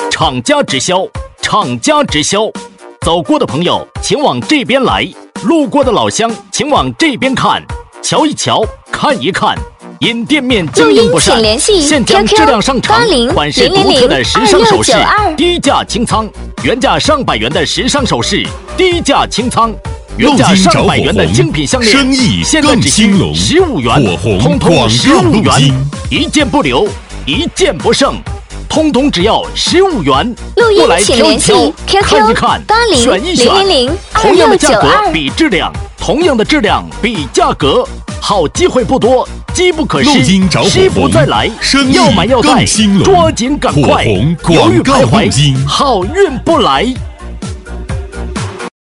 厂家直销，厂家直销。走过的朋友，请往这边来；路过的老乡，请往这边看。瞧一瞧，看一看。因店面经营不善，现将质量上乘、款式独特的时尚首饰低价清仓，原价上百元的时尚首饰低价清仓，原价上百元的精品项链，现在只需15元，通通15元，一件不留，一件不剩，通通只要15元。过来挑一挑，看一看，选一选，同样的价格比质量，同样的质量比价格。好机会不多，机不可失，失不再来。要买要带，抓紧赶快，犹豫徘徊，好运不来。